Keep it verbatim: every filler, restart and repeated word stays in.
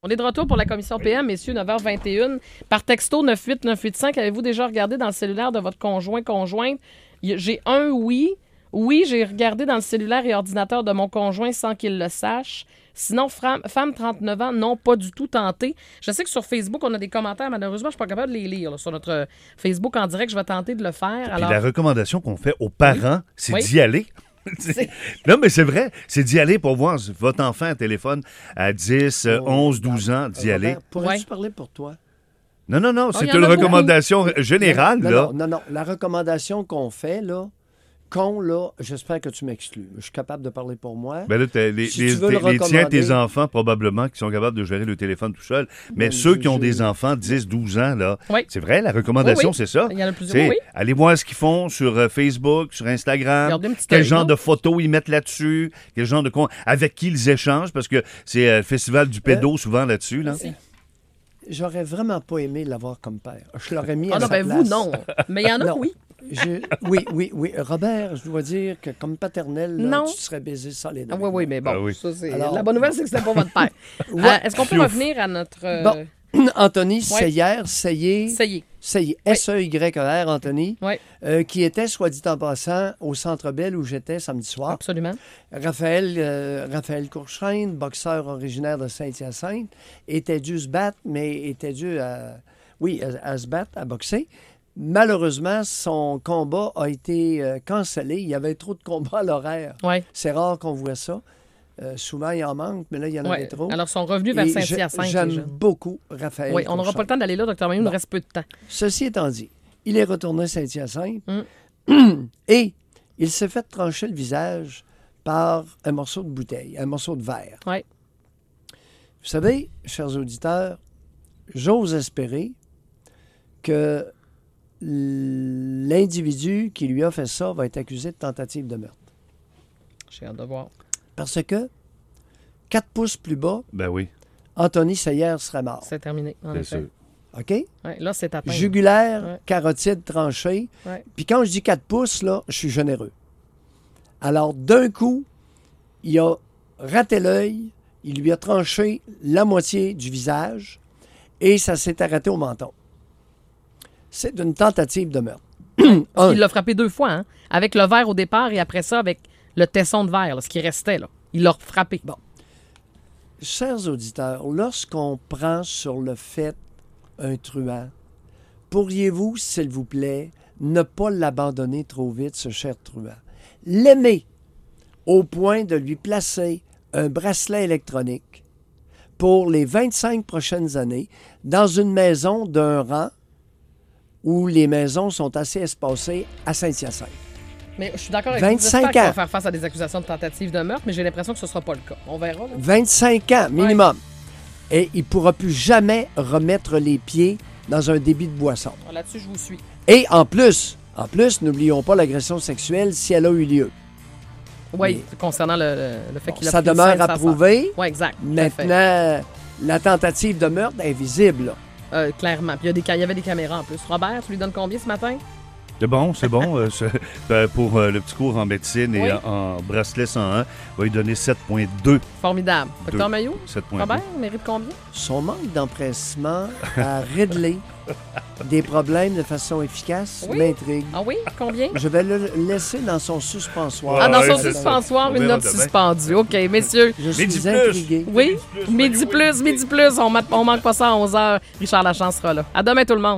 On est de retour pour la commission P M, messieurs, neuf heures vingt et une. Par texto neuf huit neuf huit cinq, avez-vous déjà regardé dans le cellulaire de votre conjoint, conjointe? J'ai un oui. Oui, j'ai regardé dans le cellulaire et ordinateur de mon conjoint sans qu'il le sache. Sinon, femme, femme trente-neuf ans, non, pas du tout tenté. Je sais que sur Facebook, on a des commentaires. Malheureusement, je ne suis pas capable de les lire. Là, sur notre Facebook en direct, je vais tenter de le faire. Puis Alors... la recommandation qu'on fait aux parents, oui. c'est oui. d'y aller. Non, mais c'est vrai. C'est d'y aller pour voir votre enfant à téléphone à dix, oh, onze, douze ans, d'y Robert, aller. Pourrais-tu ouais. parler pour toi? Non, non, non. C'est oh, une recommandation beaucoup. générale, non, là. Non, non, non. La recommandation qu'on fait, là, con, là, j'espère que tu m'exclus. Je suis capable de parler pour moi. Ben là, les, si les, tu veux les, le les tiens, tes recommander... enfants, probablement, qui sont capables de gérer le téléphone tout seul. Mais ben, ceux je, qui ont je... des enfants, dix, douze ans, là, oui. c'est vrai, la recommandation, oui, oui. c'est ça. Il y en a plusieurs, oui. Allez voir ce qu'ils font sur euh, Facebook, sur Instagram. Quel œil, genre non? de photos ils mettent là-dessus. Quel genre de... Avec qui ils échangent, parce que c'est euh, le festival du pédo, euh, souvent, là-dessus, là. J'aurais vraiment pas aimé l'avoir comme père. Je l'aurais mis ah à non, sa ben place. vous, non. Mais il y en a, non. oui. Je, oui, oui, oui. Robert, je dois dire que comme paternel, là, non. tu te serais baisé solide. Ah, oui, oui, mais bon. Ah, oui. Ça, c'est... Alors... La bonne nouvelle, c'est que c'était pas votre père. ouais. euh, est-ce qu'on peut revenir à notre... Euh... Bon. Anthony ouais. Seyer, Seyer, Seyer. Seyer, S E Y E R, Anthony, ouais. euh, qui était, soit dit en passant, au Centre Bell où j'étais samedi soir. Absolument. Raphaël, euh, Raphaël Courchrein, boxeur originaire de Saint-Hyacinthe, était dû se battre, mais était dû à, oui, à, à se battre, à boxer. Malheureusement, son combat a été euh, cancellé. Il y avait trop de combats à l'horaire. Ouais. C'est rare qu'on voit ça. Euh, souvent, il en manque, mais là, il y en ouais. avait trop. Alors, ils sont revenus vers Saint-Hyacinthe. J'aime beaucoup Raphaël. Oui, on n'aura pas le temps d'aller là, docteur Maillot, il nous reste peu de temps. Ceci étant dit, il est retourné à Saint-Hyacinthe mm. et il s'est fait trancher le visage par un morceau de bouteille, un morceau de verre. Oui. Vous savez, chers auditeurs, j'ose espérer que l'individu qui lui a fait ça va être accusé de tentative de meurtre. J'ai hâte de voir. Parce que, quatre pouces plus bas, ben oui. Anthony Seyer serait mort. C'est terminé, en effet. sûr. OK? Ouais, là, c'est atteint. Jugulaire, ouais. carotide tranchée. Ouais. Puis quand je dis quatre pouces, là, je suis généreux. Alors, d'un coup, il a raté l'œil, il lui a tranché la moitié du visage et ça s'est arrêté au menton. C'est une tentative de meurtre. Il l'a frappé deux fois, hein? Avec le verre au départ et après ça, avec le tesson de verre, là, ce qui restait. Là. Il l'a frappé. Bon. Chers auditeurs, lorsqu'on prend sur le fait un truand, pourriez-vous, s'il vous plaît, ne pas l'abandonner trop vite, ce cher truand? L'aimer au point de lui placer un bracelet électronique pour les vingt-cinq prochaines années dans une maison d'un rang où les maisons sont assez espacées à Saint-Hyacinthe. Mais je suis d'accord avec vous. vingt-cinq J'espère ans. qu'on va faire face à des accusations de tentative de meurtre, mais j'ai l'impression que ce ne sera pas le cas. On verra. Là. vingt-cinq ans minimum. Ouais. Et il ne pourra plus jamais remettre les pieds dans un débit de boisson. Là-dessus, je vous suis. Et en plus, en plus, n'oublions pas l'agression sexuelle si elle a eu lieu. Oui, mais, concernant le, le, le fait bon, qu'il a ça demeure à prouver. Oui, exact. Maintenant, la tentative de meurtre est visible. Là. Euh, clairement. Puis il y, y avait des caméras en plus. Robert, tu lui donnes combien ce matin? C'est bon, c'est bon. euh, c'est, euh, pour euh, le petit cours en médecine et oui. en, en bracelet cent un, on va lui donner sept virgule deux. Formidable. Docteur Maillot? sept virgule deux. Robert, mérite combien? Son manque d'empressement à régler des problèmes de façon efficace oui. m'intrigue. Ah oui? Combien? Je vais le laisser dans son suspensoir. Ah, dans ouais, son suspensoir, une note suspendue. OK, messieurs. Je suis midi intrigué. Oui, midi plus, midi plus. On, on manque pas ça à onze heures. Richard Lachance sera là. À demain, tout le monde.